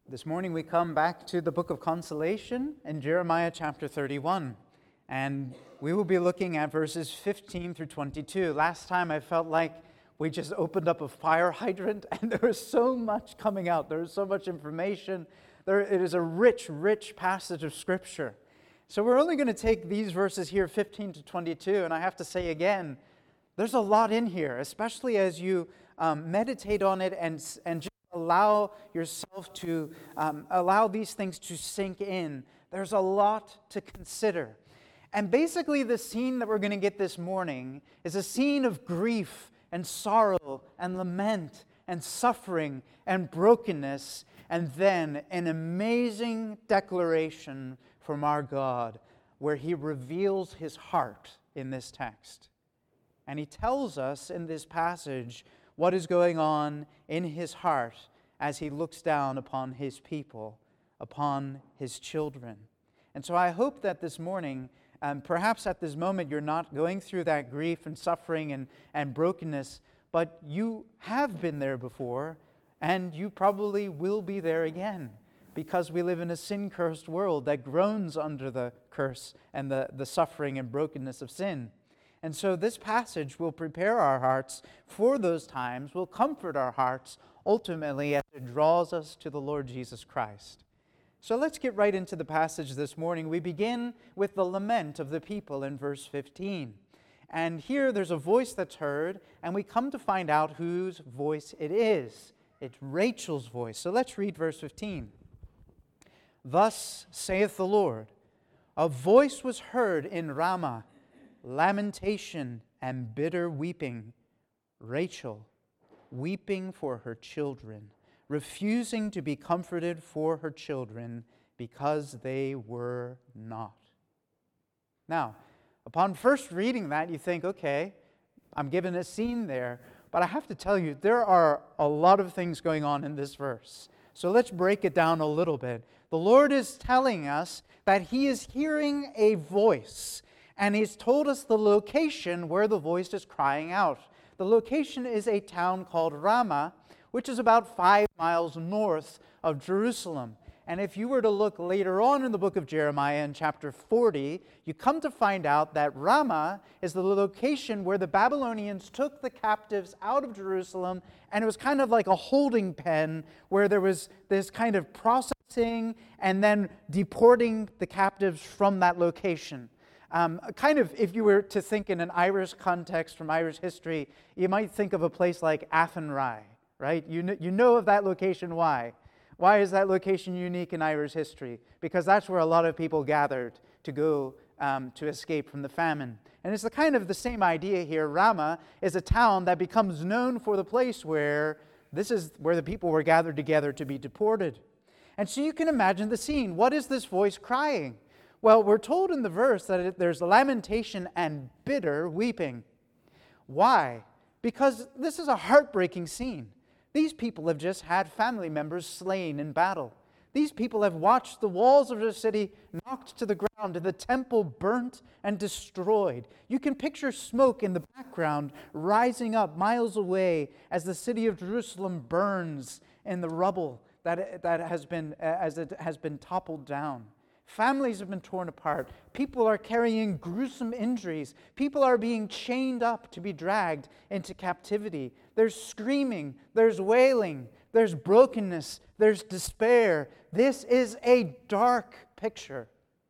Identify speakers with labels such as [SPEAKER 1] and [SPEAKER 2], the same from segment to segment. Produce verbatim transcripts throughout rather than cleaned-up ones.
[SPEAKER 1] This morning we come back to the book of Consolation in Jeremiah chapter thirty-one, and we will be looking at verses fifteen through twenty-two. Last time I felt like we just opened up a fire hydrant and there was so much coming out. There is so much information. There, it is a rich, rich passage of Scripture. So we're only going to take these verses here, fifteen to twenty-two, and I have to say again, there's a lot in here, especially as you um, meditate on it and, and just allow yourself to, um, allow these things to sink in. There's a lot to consider. And basically the scene that we're going to get this morning is a scene of grief and sorrow and lament and suffering and brokenness, and then an amazing declaration from our God where He reveals His heart in this text. And He tells us in this passage what is going on in His heart as He looks down upon His people, upon His children. And so I hope that this morning, um, perhaps at this moment you're not going through that grief and suffering and, and brokenness, but you have been there before, and you probably will be there again, because we live in a sin-cursed world that groans under the curse and the, the suffering and brokenness of sin. And so this passage will prepare our hearts for those times, will comfort our hearts ultimately as it draws us to the Lord Jesus Christ. So let's get right into the passage this morning. We begin with the lament of the people in verse fifteen. And here there's a voice that's heard, and we come to find out whose voice it is. It's Rachel's voice. So let's read verse fifteen. Thus saith the Lord, a voice was heard in Ramah, lamentation and bitter weeping, Rachel weeping for her children, refusing to be comforted for her children because they were not. Now, upon first reading that, you think, okay, I'm given a scene there, but I have to tell you, there are a lot of things going on in this verse. So let's break it down a little bit. The Lord is telling us that He is hearing a voice, and He's told us the location where the voice is crying out. The location is a town called Ramah, which is about five miles north of Jerusalem. And if you were to look later on in the book of Jeremiah in chapter forty, you come to find out that Ramah is the location where the Babylonians took the captives out of Jerusalem, and it was kind of like a holding pen where there was this kind of processing and then deporting the captives from that location. Um, kind of, if you were to think in an Irish context from Irish history, you might think of a place like Athenry, right? You know, you know of that location. Why? Why is that location unique in Irish history? Because that's where a lot of people gathered to go um, to escape from the famine. And it's the kind of the same idea here. Ramah is a town that becomes known for the place where this is where the people were gathered together to be deported. And so you can imagine the scene. What is this voice crying? Well, we're told in the verse that it, there's lamentation and bitter weeping. Why? Because this is a heartbreaking scene. These people have just had family members slain in battle. These people have watched the walls of their city knocked to the ground and the temple burnt and destroyed. You can picture smoke in the background rising up miles away as the city of Jerusalem burns in the rubble that, that has been, as it has been toppled down. Families have been torn apart. People are carrying gruesome injuries. People are being chained up to be dragged into captivity. There's screaming. There's wailing. There's brokenness. There's despair. This is a dark picture.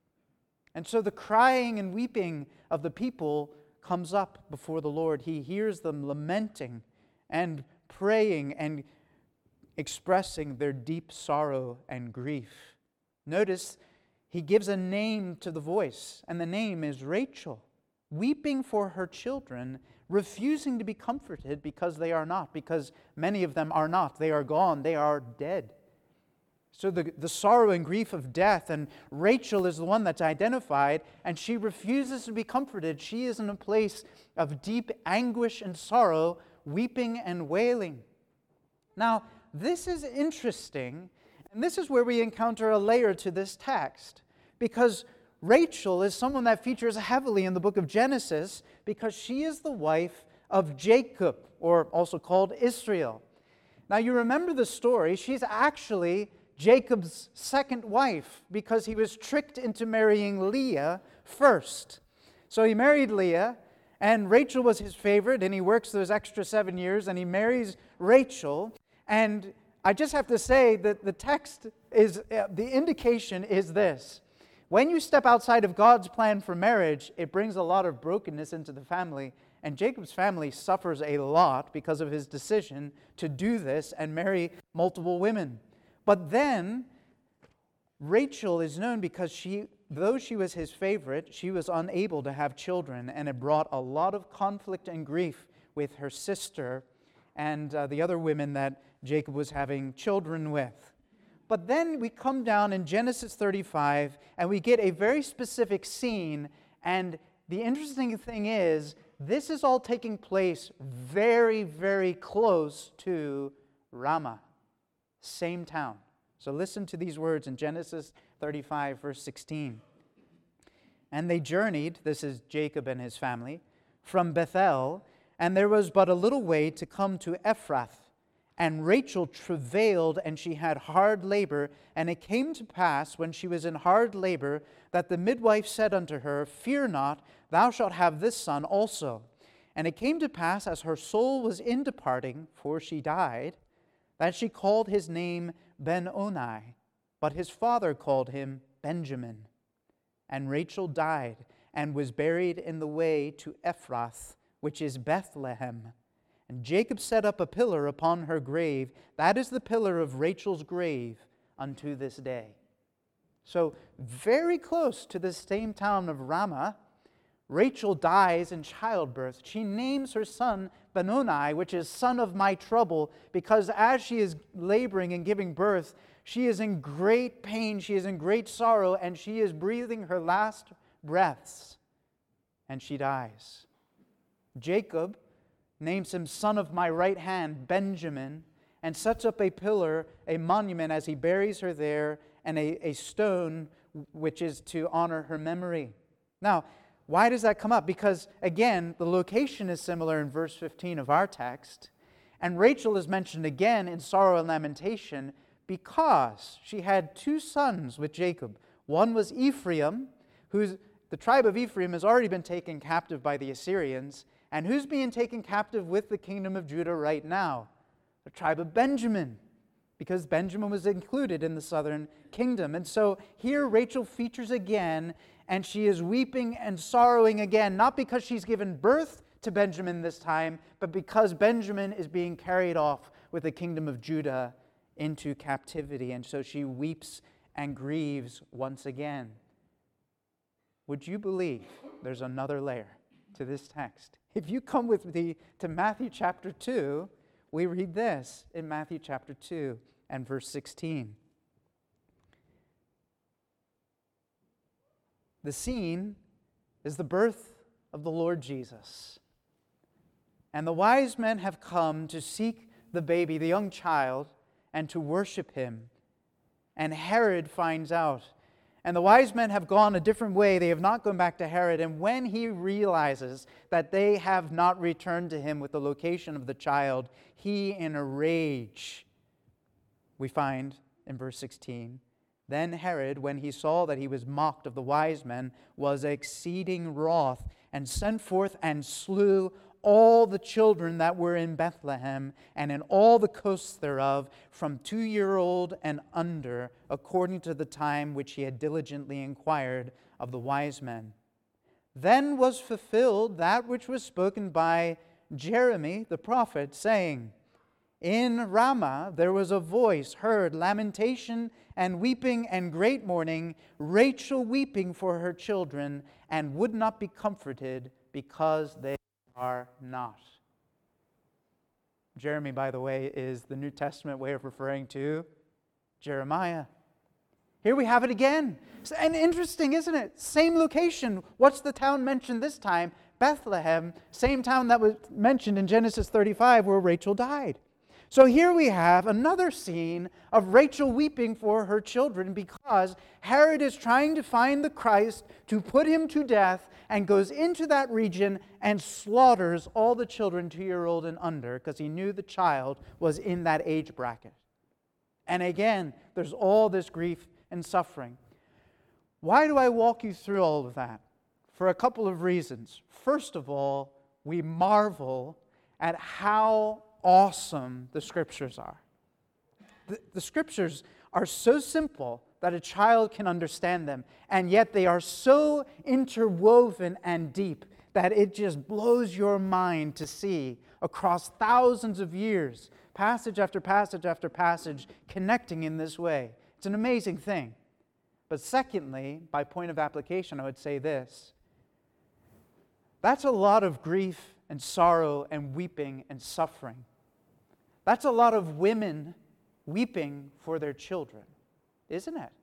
[SPEAKER 1] And so the crying and weeping of the people comes up before the Lord. He hears them lamenting and praying and expressing their deep sorrow and grief. Notice He gives a name to the voice, and the name is Rachel, weeping for her children, refusing to be comforted because they are not, because many of them are not. They are gone. They are dead. So the, the sorrow and grief of death, and Rachel is the one that's identified, and she refuses to be comforted. She is in a place of deep anguish and sorrow, weeping and wailing. Now, this is interesting, and this is where we encounter a layer to this text. Because Rachel is someone that features heavily in the book of Genesis because she is the wife of Jacob, or also called Israel. Now you remember the story. She's actually Jacob's second wife because he was tricked into marrying Leah first. So he married Leah, and Rachel was his favorite, and he works those extra seven years, and he marries Rachel. And I just have to say that the text is, uh, the indication is this. When you step outside of God's plan for marriage, it brings a lot of brokenness into the family. And Jacob's family suffers a lot because of his decision to do this and marry multiple women. But then, Rachel is known because she, though she was his favorite, she was unable to have children, and it brought a lot of conflict and grief with her sister and uh, the other women that Jacob was having children with. But then we come down in Genesis thirty-five, and we get a very specific scene, and the interesting thing is, this is all taking place very, very close to Ramah, same town. So listen to these words in Genesis thirty-five, verse sixteen. And they journeyed, this is Jacob and his family, from Bethel, and there was but a little way to come to Ephrath. And Rachel travailed, and she had hard labor. And it came to pass, when she was in hard labor, that the midwife said unto her, Fear not, thou shalt have this son also. And it came to pass, as her soul was in departing, for she died, that she called his name Ben-Oni, but his father called him Benjamin. And Rachel died, and was buried in the way to Ephrath, which is Bethlehem. And Jacob set up a pillar upon her grave. That is the pillar of Rachel's grave unto this day. So, very close to this same town of Ramah, Rachel dies in childbirth. She names her son Benoni, which is son of my trouble, because as she is laboring and giving birth, she is in great pain, she is in great sorrow, and she is breathing her last breaths, and she dies. Jacob names him son of my right hand, Benjamin, and sets up a pillar, a monument, as he buries her there, and a, a stone which is to honor her memory. Now, why does that come up? Because, again, the location is similar in verse fifteen of our text, and Rachel is mentioned again in sorrow and lamentation because she had two sons with Jacob. One was Ephraim, who's the tribe of Ephraim has already been taken captive by the Assyrians, and who's being taken captive with the kingdom of Judah right now? The tribe of Benjamin, because Benjamin was included in the southern kingdom. And so here Rachel features again, and she is weeping and sorrowing again, not because she's given birth to Benjamin this time, but because Benjamin is being carried off with the kingdom of Judah into captivity. And so she weeps and grieves once again. Would you believe there's another layer to this text? If you come with me to Matthew chapter two, we read this in Matthew chapter two and verse sixteen. The scene is the birth of the Lord Jesus. And the wise men have come to seek the baby, the young child, and to worship him. And Herod finds out. And the wise men have gone a different way. They have not gone back to Herod. And when he realizes that they have not returned to him with the location of the child, he, in a rage, we find in verse sixteen, then Herod, when he saw that he was mocked of the wise men, was exceeding wroth, and sent forth and slew all the children that were in Bethlehem and in all the coasts thereof, from two-year-old and under, according to the time which he had diligently inquired of the wise men. Then was fulfilled that which was spoken by Jeremy the prophet, saying, In Ramah there was a voice heard, lamentation and weeping and great mourning, Rachel weeping for her children, and would not be comforted, because they are not. Jeremy, by the way, is the New Testament way of referring to Jeremiah. Here we have it again. And interesting, isn't it? Same location. What's the town mentioned this time? Bethlehem. Same town that was mentioned in Genesis thirty-five where Rachel died. So here we have another scene of Rachel weeping for her children because Herod is trying to find the Christ to put him to death, and goes into that region and slaughters all the children two-year-old and under because he knew the child was in that age bracket. And again, there's all this grief and suffering. Why do I walk you through all of that? For a couple of reasons. First of all, we marvel at how awesome the Scriptures are. The, the Scriptures are so simple that a child can understand them, and yet they are so interwoven and deep that it just blows your mind to see across thousands of years, passage after passage after passage, connecting in this way. It's an amazing thing. But secondly, by point of application, I would say this. That's a lot of grief and sorrow and weeping and suffering. That's a lot of women weeping for their children, isn't it?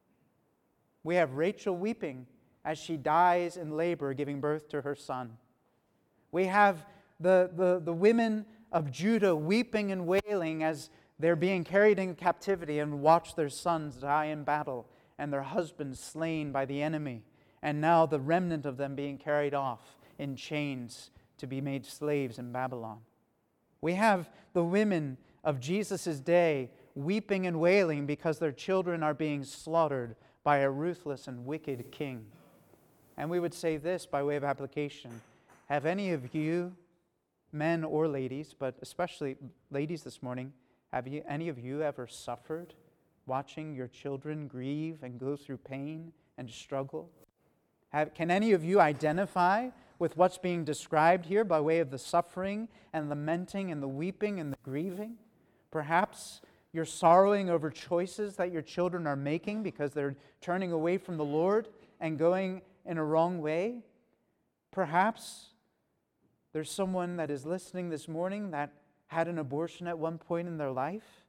[SPEAKER 1] We have Rachel weeping as she dies in labor, giving birth to her son. We have the, the, the women of Judah weeping and wailing as they're being carried in captivity and watch their sons die in battle and their husbands slain by the enemy, and now the remnant of them being carried off in chains to be made slaves in Babylon. We have the women of Jesus' day weeping and wailing because their children are being slaughtered by a ruthless and wicked king. And we would say this by way of application. Have any of you, men or ladies, but especially ladies this morning, have you, any of you ever suffered watching your children grieve and go through pain and struggle? Have, can any of you identify with what's being described here by way of the suffering and lamenting and the weeping and the grieving? Perhaps you're sorrowing over choices that your children are making because they're turning away from the Lord and going in a wrong way. Perhaps there's someone that is listening this morning that had an abortion at one point in their life.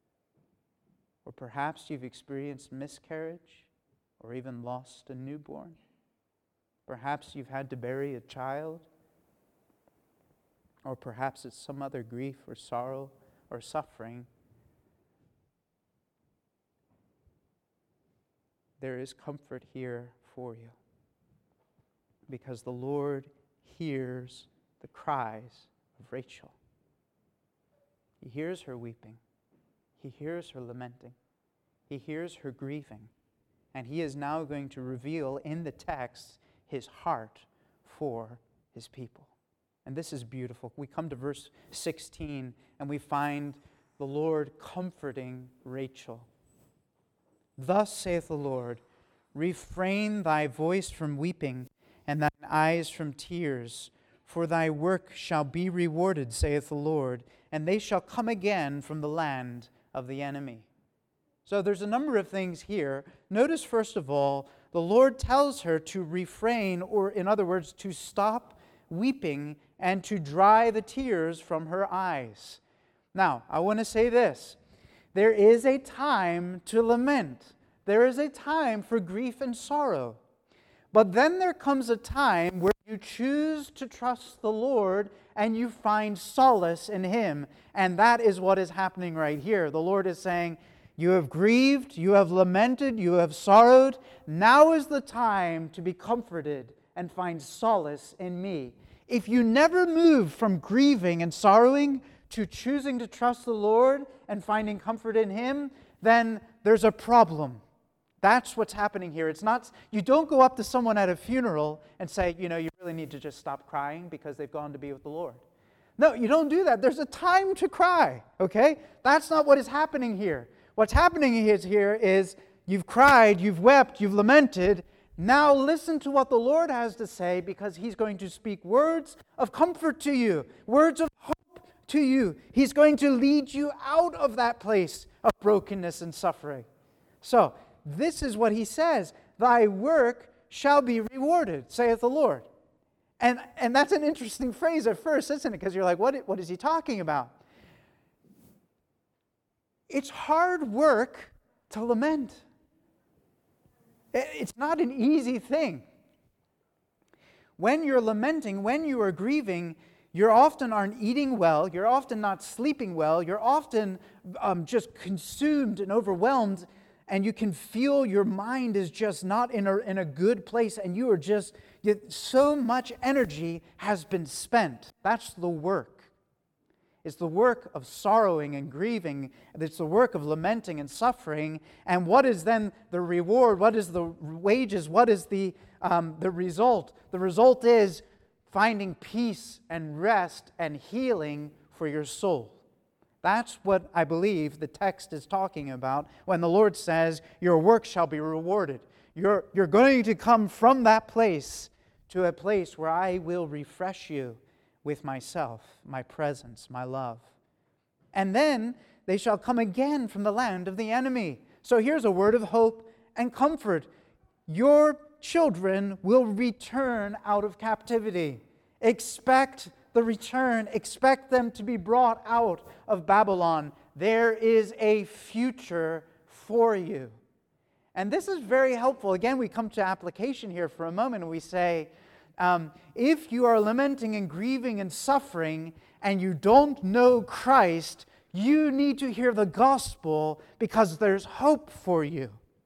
[SPEAKER 1] Or perhaps you've experienced miscarriage or even lost a newborn. Perhaps you've had to bury a child. Or perhaps it's some other grief or sorrow or suffering. There is comfort here for you, because the Lord hears the cries of Rachel. He hears her weeping. He hears her lamenting. He hears her grieving. And He is now going to reveal in the text His heart for His people. And this is beautiful. We come to verse sixteen and we find the Lord comforting Rachel. Thus saith the Lord, refrain thy voice from weeping, and thine eyes from tears, for thy work shall be rewarded, saith the Lord, and they shall come again from the land of the enemy. So there's a number of things here. Notice, first of all, the Lord tells her to refrain, or in other words, to stop weeping and to dry the tears from her eyes. Now, I want to say this. There is a time to lament. There is a time for grief and sorrow. But then there comes a time where you choose to trust the Lord and you find solace in Him. And that is what is happening right here. The Lord is saying, you have grieved, you have lamented, you have sorrowed. Now is the time to be comforted and find solace in me. If you never move from grieving and sorrowing to choosing to trust the Lord and finding comfort in Him, then there's a problem. That's what's happening here. It's not, you don't go up to someone at a funeral and say, you know, you really need to just stop crying because they've gone to be with the Lord. No, you don't do that. There's a time to cry, okay? That's not what is happening here. What's happening is here is you've cried, you've wept, you've lamented. Now listen to what the Lord has to say, because He's going to speak words of comfort to you, words of hope to you. He's going to lead you out of that place of brokenness and suffering. So, this is what He says. Thy work shall be rewarded, saith the Lord. And, and that's an interesting phrase at first, isn't it? Because you're like, what, what is He talking about? It's hard work to lament. It's not an easy thing. When you're lamenting, when you are grieving, you often aren't eating well, you're often not sleeping well, you're often um, just consumed and overwhelmed, and you can feel your mind is just not in a, in a good place, and you are just, you, so much energy has been spent. That's the work. It's the work of sorrowing and grieving. It's the work of lamenting and suffering. And what is then the reward? What is the wages? What is the, um, the result? The result is finding peace and rest and healing for your soul. That's what I believe the text is talking about when the Lord says, your work shall be rewarded. You're, you're going to come from that place to a place where I will refresh you with myself, my presence, my love. And then they shall come again from the land of the enemy. So here's a word of hope and comfort. Your children will return out of captivity. Expect the return. Expect them to be brought out of Babylon. There is a future for you. And this is very helpful. Again, we come to application here for a moment and we say, Um, if you are lamenting and grieving and suffering and you don't know Christ, you need to hear the gospel because there's hope for you.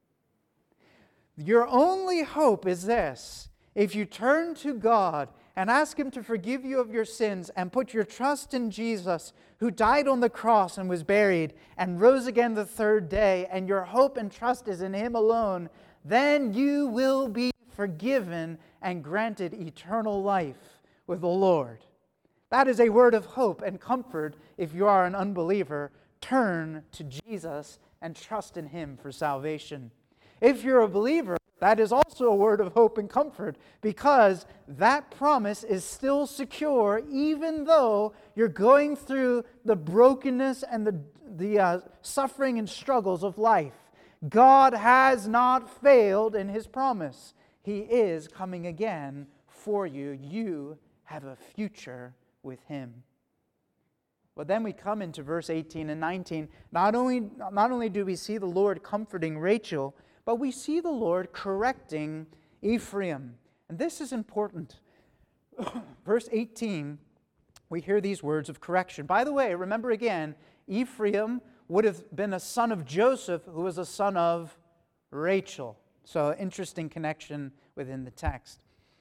[SPEAKER 1] Your only hope is this. If you turn to God and ask Him to forgive you of your sins and put your trust in Jesus, who died on the cross and was buried and rose again the third day, and your hope and trust is in Him alone, then you will be forgiven and granted eternal life with the Lord. That is a word of hope and comfort. If you are an unbeliever, turn to Jesus and trust in Him for salvation. If you're a believer, that is also a word of hope and comfort, because that promise is still secure even though you're going through the brokenness and the, the uh, suffering and struggles of life. God has not failed in His promise. He is coming again for you. You have a future with Him. Well, then we come into verse eighteen and nineteen. Not only, not only do we see the Lord comforting Rachel, but we see the Lord correcting Ephraim. And this is important. Verse eighteen, we hear these words of correction. By the way, remember again, Ephraim would have been a son of Joseph, who was a son of Rachel. So, interesting connection within the text.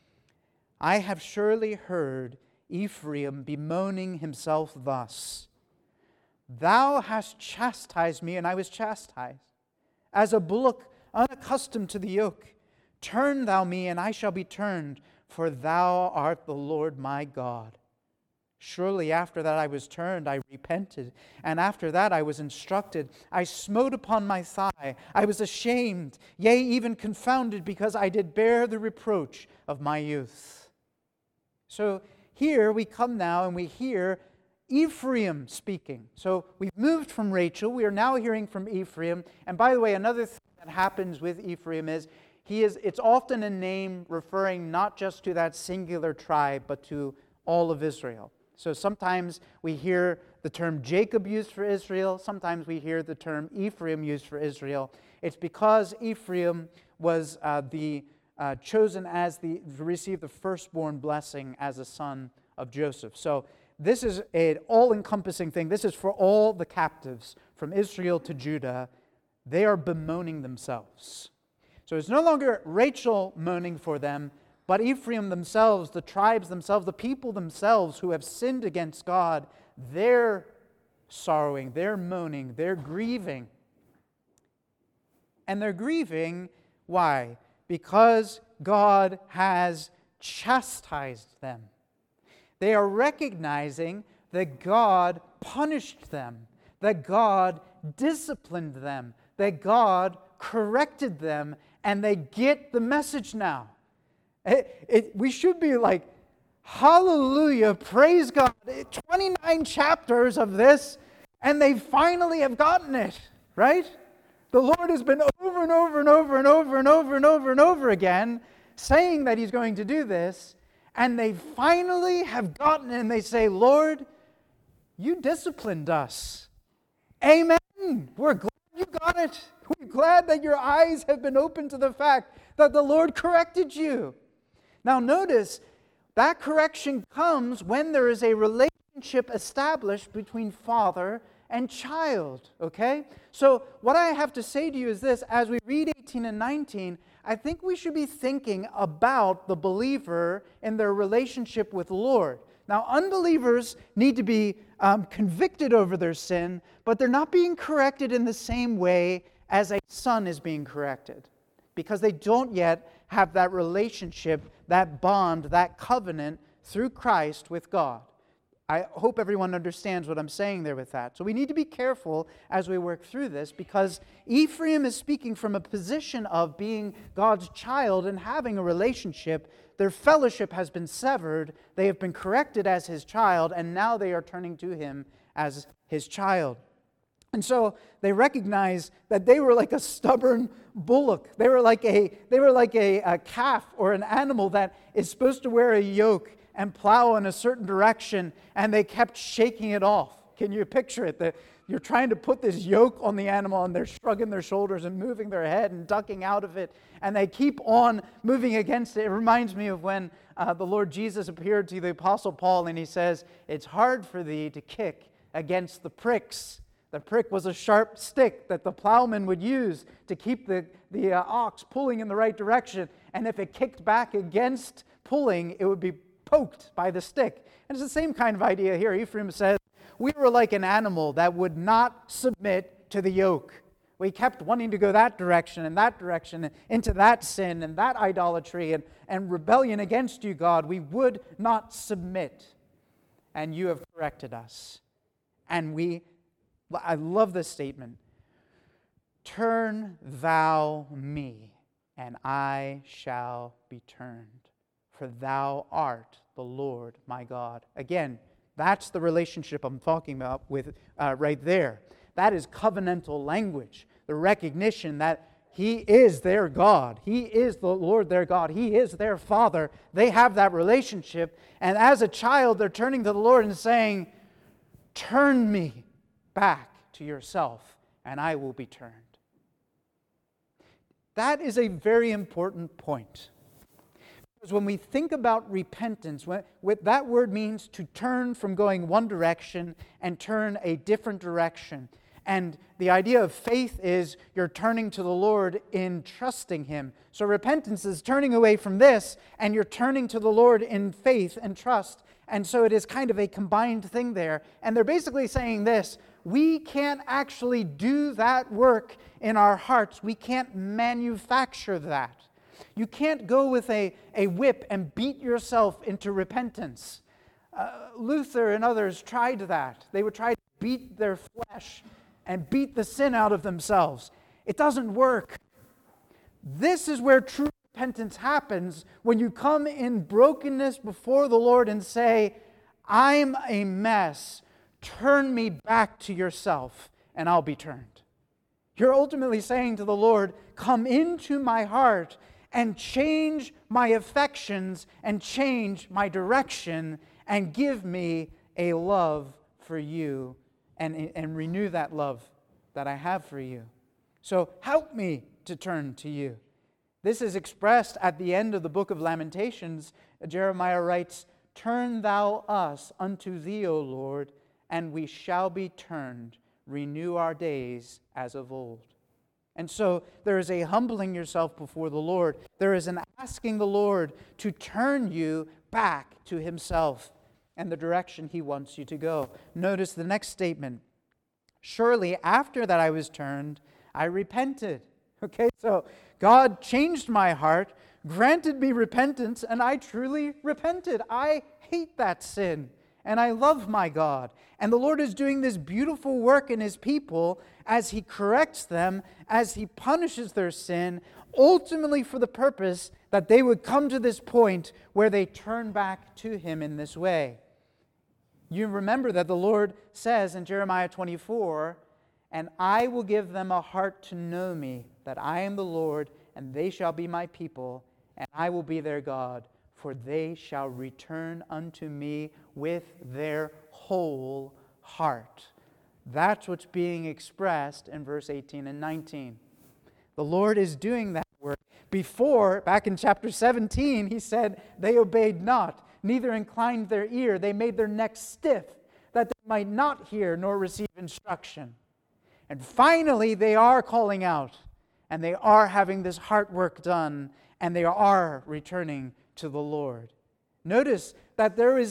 [SPEAKER 1] I have surely heard Ephraim bemoaning himself thus. Thou hast chastised me, and I was chastised. As a bullock unaccustomed to the yoke, turn thou me, and I shall be turned, for thou art the Lord my God. Surely after that I was turned, I repented, and after that I was instructed. I smote upon my thigh. I was ashamed, yea, even confounded, because I did bear the reproach of my youth. So here we come now and we hear Ephraim speaking. So we've moved from Rachel. We are now hearing from Ephraim. And by the way, another thing that happens with Ephraim is he is it's often a name referring not just to that singular tribe, but to all of Israel. So sometimes we hear the term Jacob used for Israel. Sometimes we hear the term Ephraim used for Israel. It's because Ephraim was uh, the uh, chosen as the to receive the firstborn blessing as a son of Joseph. So this is an all-encompassing thing. This is for all the captives from Israel to Judah. They are bemoaning themselves. So it's no longer Rachel moaning for them, but Ephraim themselves, the tribes themselves, the people themselves who have sinned against God, they're sorrowing, they're moaning, they're grieving. And they're grieving, why? Because God has chastised them. They are recognizing that God punished them, that God disciplined them, that God corrected them, and they get the message now. It, it, we should be like, hallelujah, praise God. twenty-nine chapters of this, and they finally have gotten it, right? The Lord has been over and over and over and over and over and over and over again saying that He's going to do this, and they finally have gotten it, and they say, Lord, you disciplined us. Amen. We're glad you got it. We're glad that your eyes have been opened to the fact that the Lord corrected you. Now notice, that correction comes when there is a relationship established between father and child, okay? So what I have to say to you is this: as we read eighteen and nineteen, I think we should be thinking about the believer and their relationship with the Lord. Now, unbelievers need to be um, convicted over their sin, but they're not being corrected in the same way as a son is being corrected, because they don't yet have that relationship, that bond, that covenant through Christ with God. I hope everyone understands what I'm saying there with that. So we need to be careful as we work through this, because Ephraim is speaking from a position of being God's child and having a relationship. Their fellowship has been severed. They have been corrected as His child, and now they are turning to Him as His child. And so they recognize that they were like a stubborn bullock. They were like a they were like a, a calf or an animal that is supposed to wear a yoke and plow in a certain direction, and they kept shaking it off. Can you picture it? The, you're trying to put this yoke on the animal, and they're shrugging their shoulders and moving their head and ducking out of it, and they keep on moving against it. It reminds me of when uh, the Lord Jesus appeared to the Apostle Paul, and he says, "It's hard for thee to kick against the pricks." The prick was a sharp stick that the plowman would use to keep the, the uh, ox pulling in the right direction, and if it kicked back against pulling, it would be poked by the stick. And it's the same kind of idea here. Ephraim says, we were like an animal that would not submit to the yoke. We kept wanting to go that direction and that direction, into that sin and that idolatry and, and rebellion against you, God. We would not submit. And you have corrected us. And we, I love this statement, turn thou me, and I shall be turned. For thou art the Lord my God. Again, that's the relationship I'm talking about with uh, right there. That is covenantal language. The recognition that He is their God. He is the Lord their God. He is their Father. They have that relationship. And as a child, they're turning to the Lord and saying, turn me back to yourself, and I will be turned. That is a very important point. Because when we think about repentance, what that word means to turn from going one direction and turn a different direction. And the idea of faith is you're turning to the Lord in trusting Him. So repentance is turning away from this, and you're turning to the Lord in faith and trust. And so it is kind of a combined thing there. And they're basically saying this: we can't actually do that work in our hearts. We can't manufacture that. You can't go with a, a whip and beat yourself into repentance. Uh, Luther and others tried that. They would try to beat their flesh and beat the sin out of themselves. It doesn't work. This is where true repentance happens, when you come in brokenness before the Lord and say, I'm a mess. Turn me back to yourself, and I'll be turned. You're ultimately saying to the Lord, come into my heart and change my affections and change my direction and give me a love for you and, and renew that love that I have for you. So help me to turn to you. This is expressed at the end of the book of Lamentations. Jeremiah writes, turn thou us unto thee, O Lord, and we shall be turned. Renew our days as of old. And so there is a humbling yourself before the Lord. There is an asking the Lord to turn you back to Himself and the direction He wants you to go. Notice the next statement. Surely after that I was turned, I repented. Okay, so God changed my heart, granted me repentance, and I truly repented. I hate that sin, and I love my God. And the Lord is doing this beautiful work in His people as He corrects them, as He punishes their sin, ultimately for the purpose that they would come to this point where they turn back to Him in this way. You remember that the Lord says in Jeremiah twenty-four, and I will give them a heart to know me, that I am the Lord, and they shall be my people, and I will be their God, for they shall return unto me with their whole heart. That's what's being expressed in verse eighteen and nineteen. The Lord is doing that work. Before, back in chapter seventeen, He said, they obeyed not, neither inclined their ear. They made their necks stiff, that they might not hear nor receive instruction. And finally, they are calling out, and they are having this heart work done, and they are returning to the Lord. Notice that there is this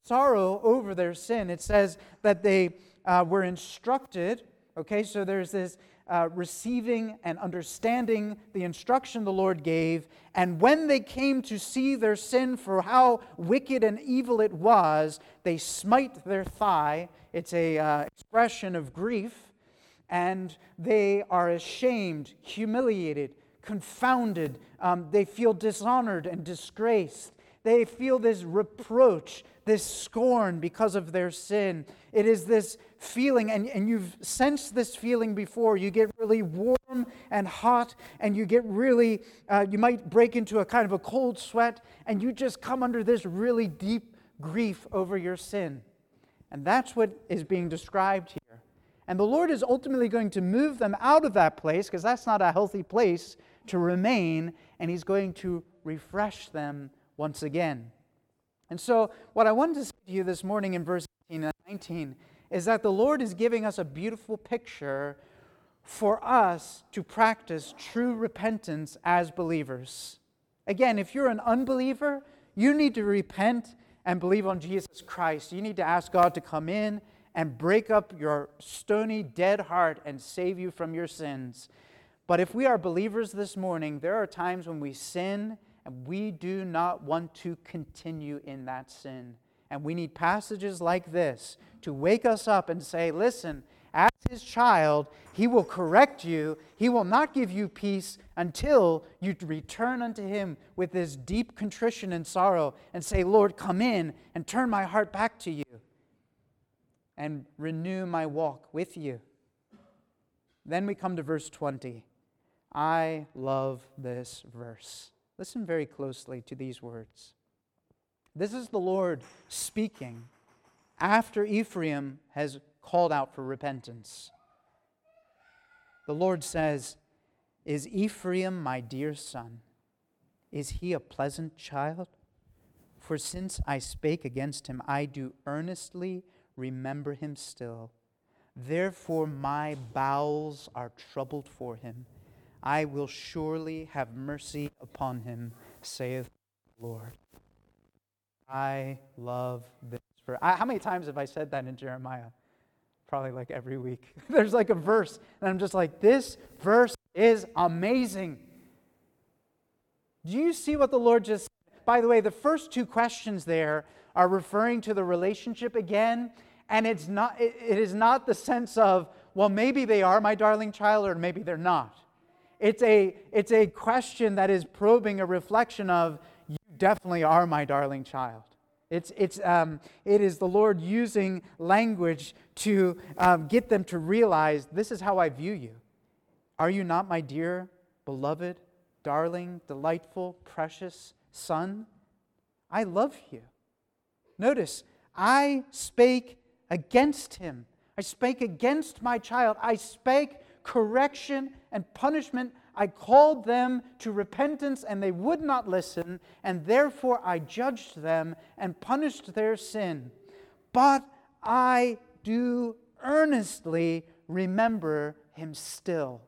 [SPEAKER 1] sorrow over their sin. It says that they uh, were instructed, okay, so there's this uh, receiving and understanding the instruction the Lord gave, and when they came to see their sin for how wicked and evil it was, they smite their thigh. It's a uh, expression of grief, and they are ashamed, humiliated, confounded. Um, they feel dishonored and disgraced. They feel this reproach, this scorn because of their sin. It is this feeling, and, and you've sensed this feeling before. You get really warm and hot, and you get really, uh, you might break into a kind of a cold sweat, and you just come under this really deep grief over your sin. And that's what is being described here. And the Lord is ultimately going to move them out of that place, because that's not a healthy place to remain, and He's going to refresh them once again. And so what I wanted to say to you this morning in verse eighteen and nineteen is that the Lord is giving us a beautiful picture for us to practice true repentance as believers. Again, if you're an unbeliever, you need to repent and believe on Jesus Christ. You need to ask God to come in and break up your stony, dead heart and save you from your sins. But if we are believers this morning, there are times when we sin and we do not want to continue in that sin. And we need passages like this to wake us up and say, listen, as His child, He will correct you. He will not give you peace until you return unto Him with this deep contrition and sorrow and say, Lord, come in and turn my heart back to you and renew my walk with you. Then we come to verse twenty. I love this verse. Listen very closely to these words. This is the Lord speaking after Ephraim has called out for repentance. The Lord says, "Is Ephraim my dear son? Is he a pleasant child? For since I spake against him, I do earnestly remember him still. Therefore my bowels are troubled for him. I will surely have mercy upon him, saith the Lord." I love this verse. How many times have I said that in Jeremiah? Probably like every week. There's like a verse, and I'm just like, this verse is amazing. Do you see what the Lord just said? By the way, the first two questions there are referring to the relationship again, and it's not. It, it is not the sense of, well, maybe they are my darling child, or maybe they're not. It's a, it's a question that is probing a reflection of, you definitely are my darling child. It's, it's, um, it is the Lord using language to um, get them to realize, this is how I view you. Are you not my dear, beloved, darling, delightful, precious son? I love you. Notice, I spake against him. I spake against my child. I spake correction and punishment. I called them to repentance, and they would not listen, and therefore I judged them and punished their sin. But I do earnestly remember him still.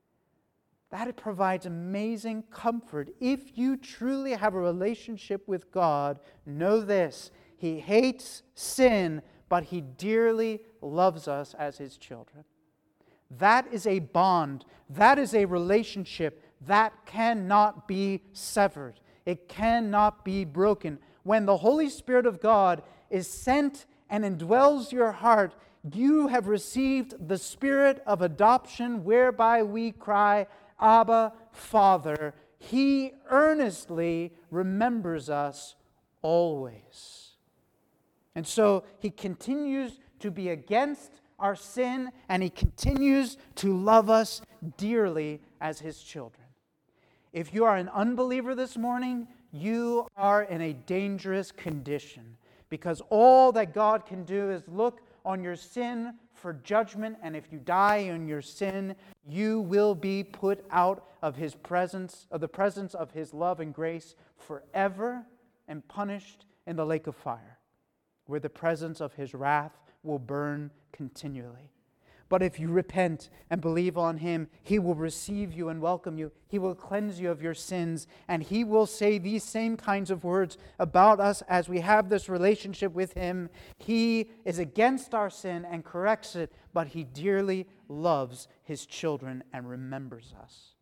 [SPEAKER 1] That provides amazing comfort. If you truly have a relationship with God, know this: He hates sin, but He dearly loves us as His children. That is a bond. That is a relationship that cannot be severed. It cannot be broken. When the Holy Spirit of God is sent and indwells your heart, you have received the Spirit of adoption, whereby we cry, Abba, Father. He earnestly remembers us always. And so He continues to be against our sin, and He continues to love us dearly as His children. If you are an unbeliever this morning, you are in a dangerous condition, because all that God can do is look on your sin for judgment, and if you die in your sin, you will be put out of His presence, of the presence of His love and grace forever, and punished in the lake of fire, where the presence of His wrath will burn continually. But if you repent and believe on him, he will receive you and welcome you. He will cleanse you of your sins, and he will say these same kinds of words about us as we have this relationship with him. He is against our sin and corrects it, but he dearly loves his children and remembers us.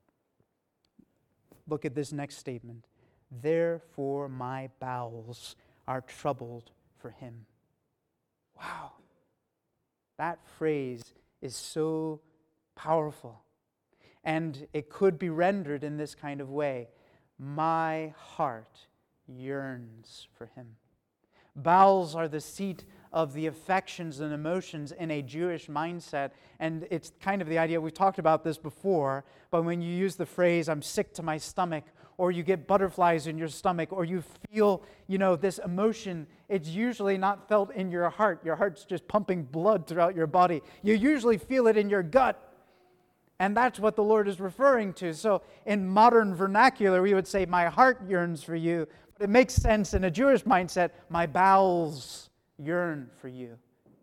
[SPEAKER 1] Look at this next statement. Therefore my bowels are troubled for him. Wow. That phrase is so powerful. And it could be rendered in this kind of way. My heart yearns for him. Bowels are the seat of the affections and emotions in a Jewish mindset. And it's kind of the idea, we've talked about this before, but when you use the phrase, I'm sick to my stomach, or you get butterflies in your stomach, or you feel, you know, this emotion, it's usually not felt in your heart. Your heart's just pumping blood throughout your body. You usually feel it in your gut. And that's what the Lord is referring to. So in modern vernacular, we would say, my heart yearns for you. But it makes sense in a Jewish mindset, my bowels yearn for you.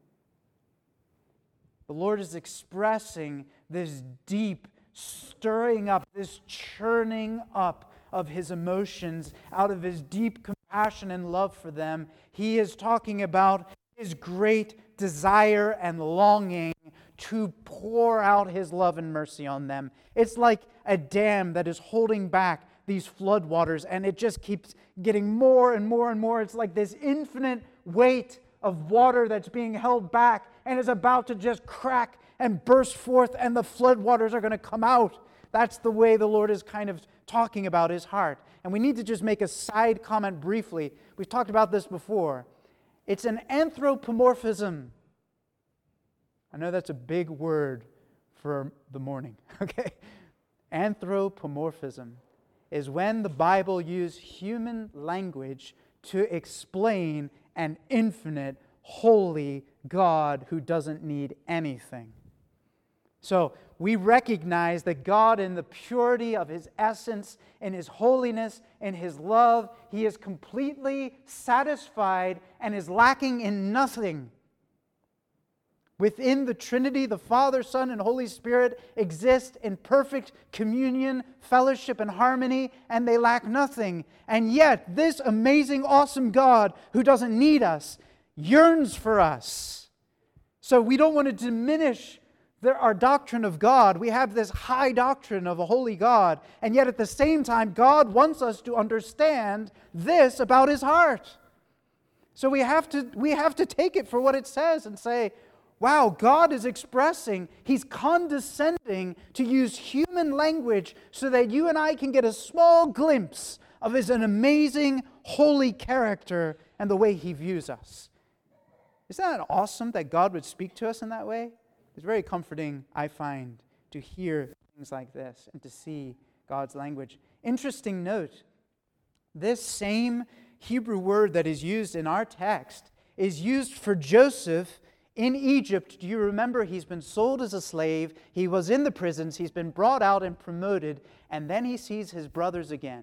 [SPEAKER 1] The Lord is expressing this deep stirring up, this churning up of his emotions out of his deep compassion and love for them. He is talking about his great desire and longing to pour out his love and mercy on them. It's like a dam that is holding back these floodwaters, and it just keeps getting more and more and more. It's like this infinite weight of water that's being held back and is about to just crack and burst forth, and the floodwaters are going to come out. That's the way the Lord is kind of talking about his heart. And we need to just make a side comment briefly. We've talked about this before. It's an anthropomorphism. I know that's a big word for the morning, okay? Anthropomorphism is when the Bible uses human language to explain an infinite, holy God who doesn't need anything. So we recognize that God, in the purity of his essence, in his holiness, in his love, he is completely satisfied and is lacking in nothing. Within the Trinity, the Father, Son, and Holy Spirit exist in perfect communion, fellowship, and harmony, and they lack nothing. And yet, this amazing, awesome God, who doesn't need us, yearns for us. So we don't want to diminish There, our doctrine of God. We have this high doctrine of a holy God, and yet at the same time, God wants us to understand this about his heart. So we have to, we have to take it for what it says and say, wow, God is expressing, he's condescending to use human language so that you and I can get a small glimpse of his an amazing, holy character and the way he views us. Isn't that awesome that God would speak to us in that way? It's very comforting, I find, to hear things like this and to see God's language. Interesting note, this same Hebrew word that is used in our text is used for Joseph in Egypt. Do you remember? He's been sold as a slave. He was in the prisons. He's been brought out and promoted. And then he sees his brothers again.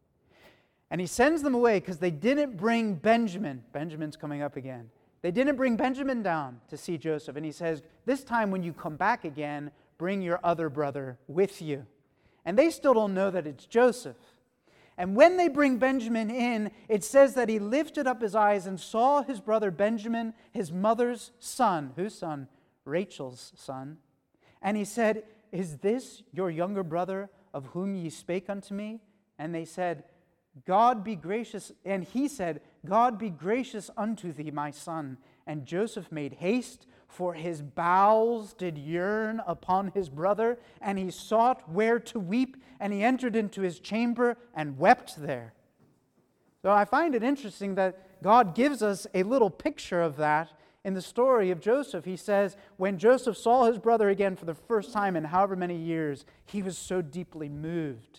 [SPEAKER 1] And he sends them away because they didn't bring Benjamin. Benjamin's coming up again. They didn't bring Benjamin down to see Joseph. And he says, this time when you come back again, bring your other brother with you. And they still don't know that it's Joseph. And when they bring Benjamin in, it says that he lifted up his eyes and saw his brother Benjamin, his mother's son. Whose son? Rachel's son. And he said, is this your younger brother of whom ye spake unto me? And they said, God be gracious. And he said, God be gracious unto thee, my son. And Joseph made haste, for his bowels did yearn upon his brother, and he sought where to weep, and he entered into his chamber and wept there. So I find it interesting that God gives us a little picture of that in the story of Joseph. He says, when Joseph saw his brother again for the first time in however many years, he was so deeply moved.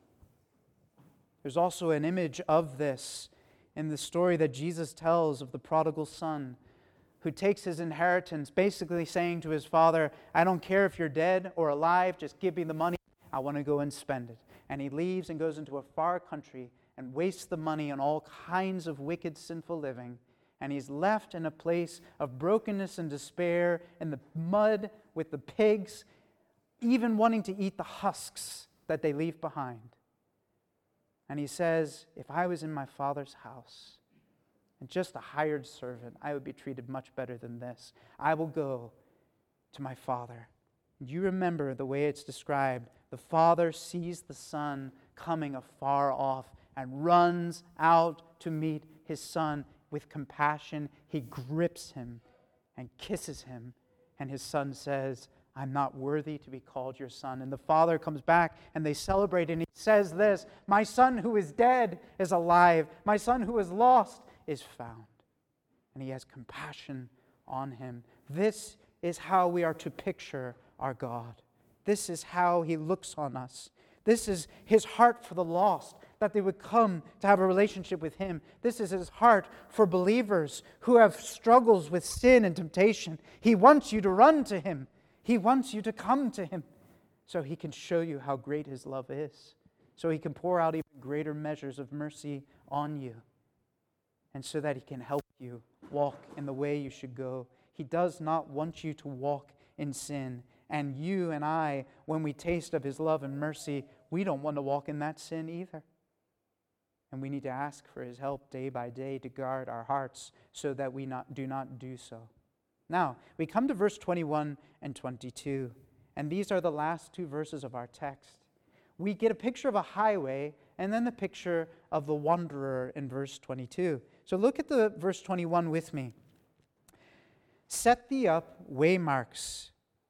[SPEAKER 1] There's also an image of this in the story that Jesus tells of the prodigal son who takes his inheritance, basically saying to his father, I don't care if you're dead or alive, just give me the money. I want to go and spend it. And he leaves and goes into a far country and wastes the money on all kinds of wicked, sinful living. And he's left in a place of brokenness and despair, in the mud with the pigs, even wanting to eat the husks that they leave behind. And he says, if I was in my Father's house and just a hired servant, I would be treated much better than this. I will go to my Father. You remember the way it's described. The Father sees the Son coming afar off and runs out to meet his Son. With compassion, he grips him and kisses him. And his son says, I'm not worthy to be called your son. And the father comes back and they celebrate. And he says this, my son who is dead is alive. My son who is lost is found. And he has compassion on him. This is how we are to picture our God. This is how he looks on us. This is his heart for the lost, that they would come to have a relationship with him. This is his heart for believers who have struggles with sin and temptation. He wants you to run to him. He wants you to come to him so he can show you how great his love is, so he can pour out even greater measures of mercy on you, and so that he can help you walk in the way you should go. He does not want you to walk in sin. And you and I, when we taste of his love and mercy, we don't want to walk in that sin either. And we need to ask for his help day by day to guard our hearts so that we not, do not do so. Now, we come to verse twenty-one and twenty-two, and these are the last two verses of our text. We get a picture of a highway and then the picture of the wanderer in verse twenty-two. So look at the verse twenty-one with me. Set thee up waymarks.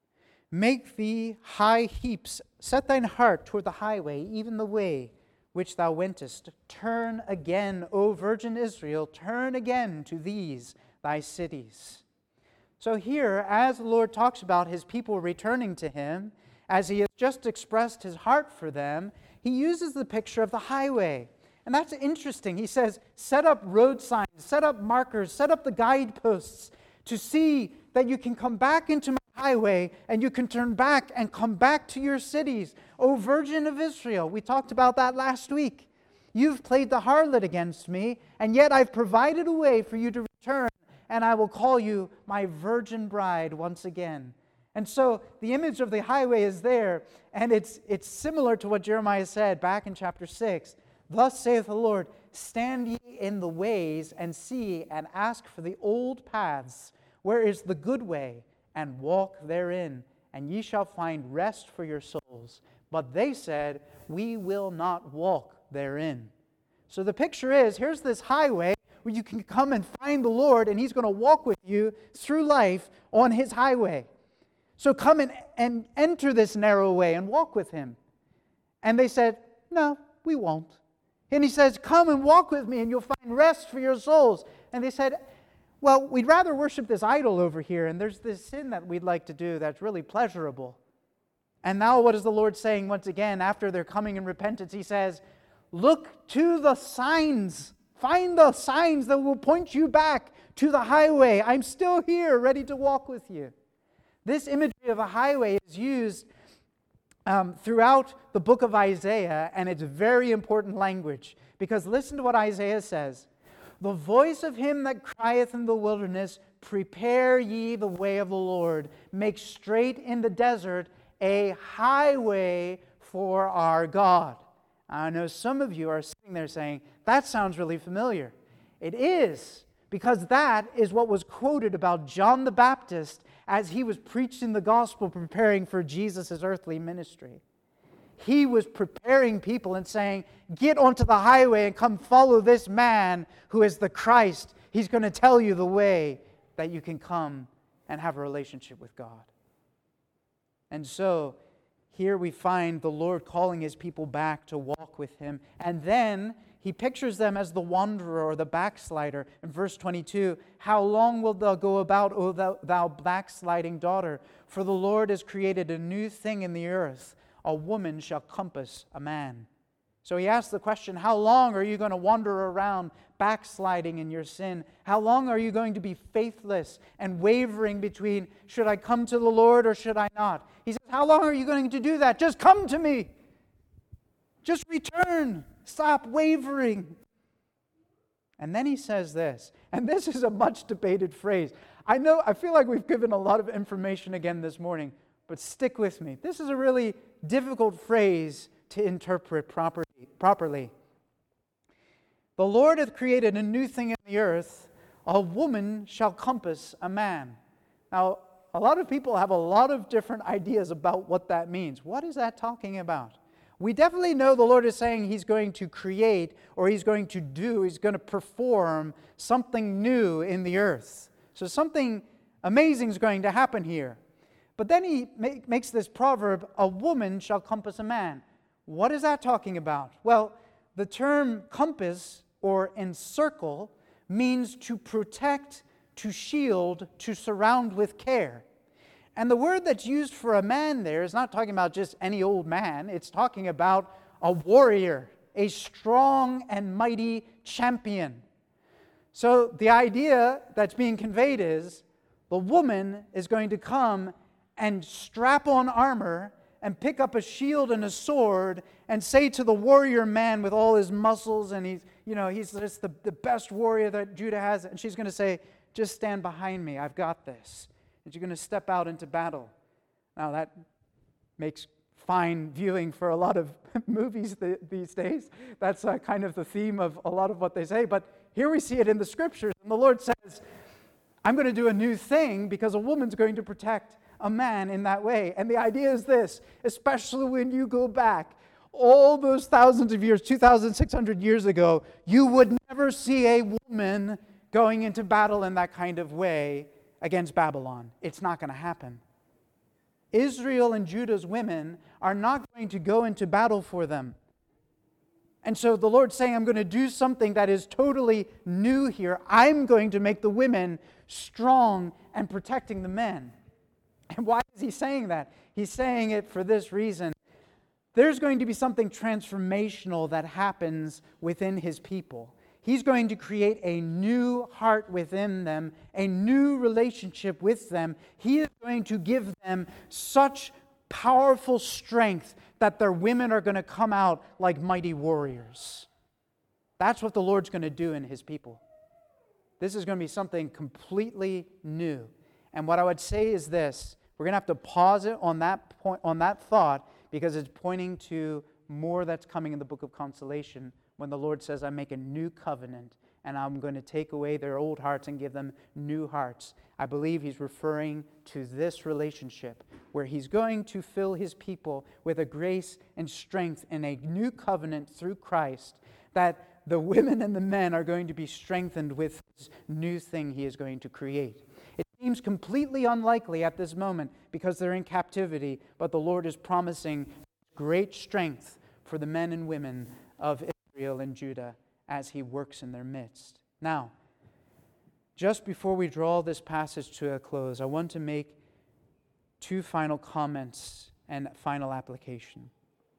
[SPEAKER 1] Make thee high heaps. Set thine heart toward the highway, even the way which thou wentest. Turn again, O virgin Israel, turn again to these thy cities. So here, as the Lord talks about his people returning to him, as he has just expressed his heart for them, he uses the picture of the highway. And that's interesting. He says, set up road signs, set up markers, set up the guideposts to see that you can come back into my highway and you can turn back and come back to your cities. O Virgin of Israel, we talked about that last week. You've played the harlot against me, and yet I've provided a way for you to return, and I will call you my virgin bride once again. And so the image of the highway is there, and it's, it's similar to what Jeremiah said back in chapter six. Thus saith the Lord, stand ye in the ways and see and ask for the old paths, where is the good way, and walk therein, and ye shall find rest for your souls. But they said, we will not walk therein. So the picture is, here's this highway where you can come and find the Lord, and he's going to walk with you through life on his highway. So come and, and enter this narrow way and walk with him. And they said, no, we won't. And he says, come and walk with me and you'll find rest for your souls. And they said, well, we'd rather worship this idol over here, and there's this sin that we'd like to do that's really pleasurable. And now what is the Lord saying once again after their coming in repentance? He says, look to the signs. Find the signs that will point you back to the highway. I'm still here, ready to walk with you. This imagery of a highway is used um, throughout the book of Isaiah, and it's very important language. Because listen to what Isaiah says. The voice of him that crieth in the wilderness, prepare ye the way of the Lord. Make straight in the desert a highway for our God. I know some of you are sitting there saying, that sounds really familiar. It is, because that is what was quoted about John the Baptist as he was preaching the gospel, preparing for Jesus' earthly ministry. He was preparing people and saying, get onto the highway and come follow this man who is the Christ. He's going to tell you the way that you can come and have a relationship with God. And so, here we find the Lord calling his people back to walk with him. And then he pictures them as the wanderer or the backslider. In verse twenty-two, how long wilt thou go about, O thou, thou backsliding daughter? For the Lord has created a new thing in the earth. A woman shall compass a man. So he asks the question, how long are you going to wander around backsliding in your sin? How long are you going to be faithless and wavering between, should I come to the Lord or should I not? He says, how long are you going to do that? Just come to me. Just return. Stop wavering. And then he says this, and this is a much debated phrase. I know, I feel like we've given a lot of information again this morning, but stick with me. This is a really difficult phrase to interpret properly. properly. The Lord hath created a new thing in the earth, a woman shall compass a man. Now, a lot of people have a lot of different ideas about what that means. What is that talking about? We definitely know the Lord is saying He's going to create, or He's going to do, He's going to perform something new in the earth. So something amazing is going to happen here. But then He make, makes this proverb, a woman shall compass a man. What is that talking about? Well, the term compass or encircle means to protect, to shield, to surround with care. And the word that's used for a man there is not talking about just any old man. It's talking about a warrior, a strong and mighty champion. So the idea that's being conveyed is the woman is going to come and strap on armor and pick up a shield and a sword and say to the warrior man with all his muscles, and he's, you know, he's just the, the best warrior that Judah has, and she's going to say, just stand behind me, I've got this. And you're going to step out into battle. Now that makes fine viewing for a lot of movies th- these days. That's uh, kind of the theme of a lot of what they say. But here we see it in the Scriptures. And the Lord says, I'm going to do a new thing because a woman's going to protect a man in that way. And the idea is this, especially when you go back all those thousands of years, two thousand six hundred years ago, you would never see a woman going into battle in that kind of way against Babylon. It's not going to happen. Israel and Judah's women are not going to go into battle for them. And so the Lord's saying, I'm going to do something that is totally new here. I'm going to make the women strong and protecting the men. And why is He saying that? He's saying it for this reason. There's going to be something transformational that happens within His people. He's going to create a new heart within them, a new relationship with them. He is going to give them such powerful strength that their women are going to come out like mighty warriors. That's what the Lord's going to do in His people. This is going to be something completely new. And what I would say is this, we're going to have to pause it on that point, on that thought, because it's pointing to more that's coming in the book of Consolation, when the Lord says, I make a new covenant, and I'm going to take away their old hearts and give them new hearts. I believe He's referring to this relationship, where He's going to fill His people with a grace and strength in a new covenant through Christ, that the women and the men are going to be strengthened with this new thing He is going to create. It seems completely unlikely at this moment because they're in captivity, but the Lord is promising great strength for the men and women of Israel and Judah as He works in their midst. Now, just before we draw this passage to a close, I want to make two final comments and final application.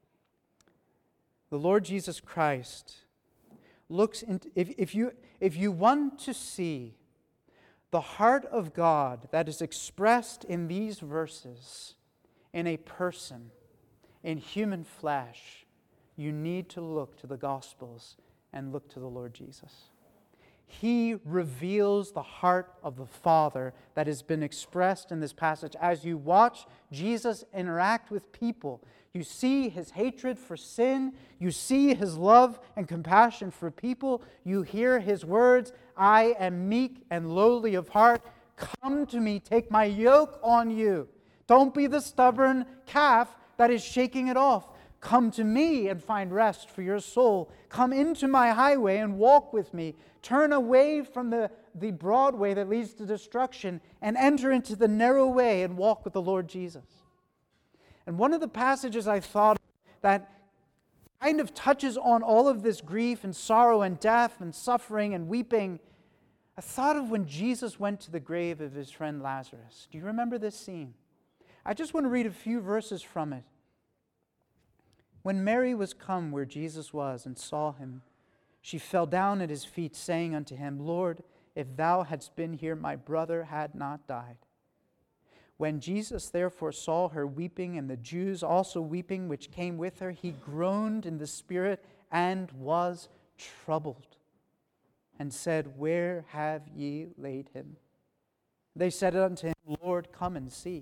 [SPEAKER 1] The Lord Jesus Christ looks into, if, if you if you want to see the heart of God that is expressed in these verses in a person, in human flesh, you need to look to the Gospels and look to the Lord Jesus. He reveals the heart of the Father that has been expressed in this passage. As you watch Jesus interact with people, you see His hatred for sin, you see His love and compassion for people, you hear His words, I am meek and lowly of heart. Come to me, take my yoke on you. Don't be the stubborn calf that is shaking it off. Come to me and find rest for your soul. Come into my highway and walk with me. Turn away from the, the broad way that leads to destruction and enter into the narrow way and walk with the Lord Jesus. And one of the passages I thought that kind of touches on all of this grief and sorrow and death and suffering and weeping, I thought of when Jesus went to the grave of His friend Lazarus. Do you remember this scene? I just want to read a few verses from it. When Mary was come where Jesus was and saw Him, she fell down at His feet, saying unto Him, Lord, if Thou hadst been here, my brother had not died. When Jesus therefore saw her weeping, and the Jews also weeping, which came with her, He groaned in the spirit and was troubled. and said, Where have ye laid him? They said unto him, Lord, come and see.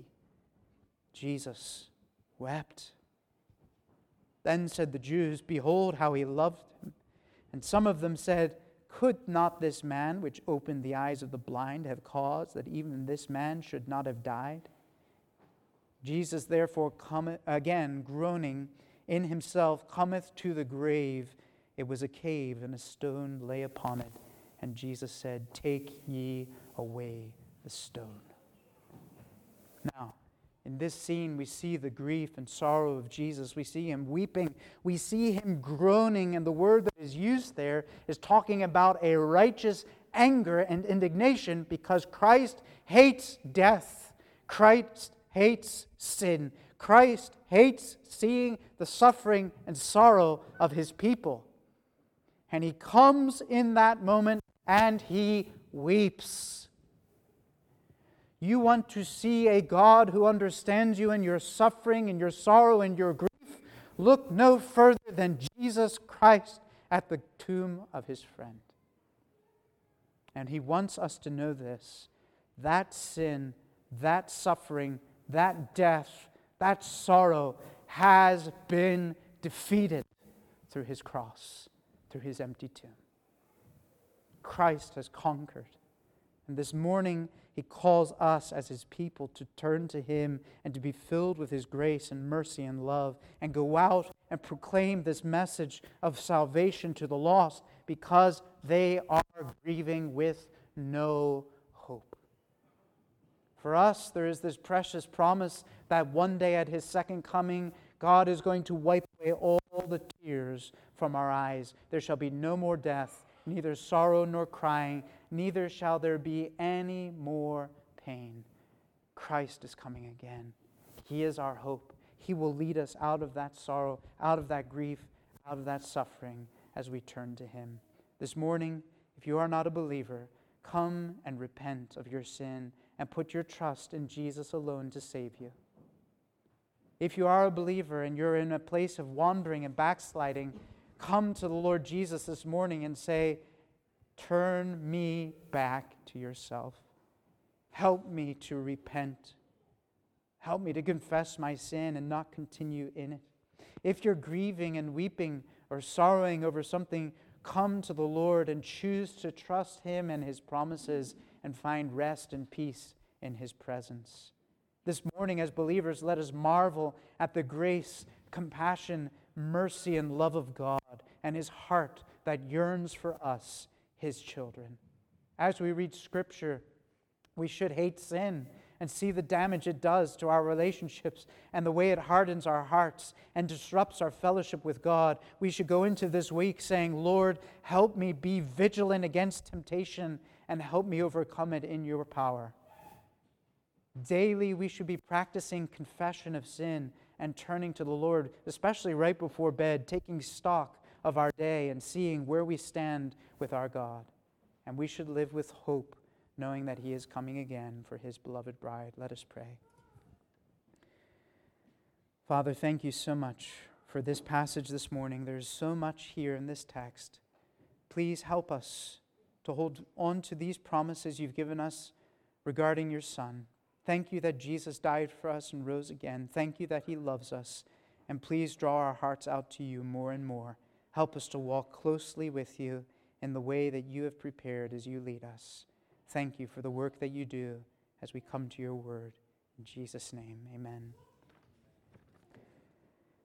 [SPEAKER 1] Jesus wept. Then said the Jews, Behold how he loved him. And some of them said, Could not this man which opened the eyes of the blind have caused that even this man should not have died? Jesus therefore cometh again, groaning in himself, cometh to the grave. It was a cave, and a stone lay upon it. And Jesus said, Take ye away the stone. Now, in this scene, we see the grief and sorrow of Jesus. We see him weeping. We see him groaning. And the word that is used there is talking about a righteous anger and indignation because Christ hates death. Christ hates sin. Christ hates seeing the suffering and sorrow of his people. And he comes in that moment and he weeps. You want to see a God who understands you in your suffering and your sorrow and your grief? Look no further than Jesus Christ at the tomb of his friend. And he wants us to know this. That sin, that suffering, that death, that sorrow has been defeated through his cross, through his empty tomb. Christ has conquered. And this morning, he calls us as his people to turn to him and to be filled with his grace and mercy and love and go out and proclaim this message of salvation to the lost because they are grieving with no hope. For us, there is this precious promise that one day at his second coming, God is going to wipe away all the tears from our eyes. There shall be no more death, neither sorrow nor crying, neither shall there be any more pain. Christ is coming again. He is our hope. He will lead us out of that sorrow, out of that grief, out of that suffering as we turn to him. This morning, if you are not a believer, come and repent of your sin and put your trust in Jesus alone to save you. If you are a believer and you're in a place of wandering and backsliding, come to the Lord Jesus this morning and say, Turn me back to yourself. Help me to repent. Help me to confess my sin and not continue in it. If you're grieving and weeping or sorrowing over something, come to the Lord and choose to trust him and his promises and find rest and peace in his presence. This morning, as believers, let us marvel at the grace, compassion, mercy, and love of God and his heart that yearns for us, his children. As we read Scripture, we should hate sin and see the damage it does to our relationships and the way it hardens our hearts and disrupts our fellowship with God. We should go into this week saying, Lord, help me be vigilant against temptation and help me overcome it in your power. Daily, we should be practicing confession of sin and turning to the Lord, especially right before bed, taking stock of our day and seeing where we stand with our God. And we should live with hope, knowing that he is coming again for his beloved bride. Let us pray. Father, thank you so much for this passage this morning. There's so much here in this text. Please help us to hold on to these promises you've given us regarding your Son. Thank you that Jesus died for us and rose again. Thank you that he loves us. And please draw our hearts out to you more and more. Help us to walk closely with you in the way that you have prepared as you lead us. Thank you for the work that you do as we come to your word. In Jesus' name, amen.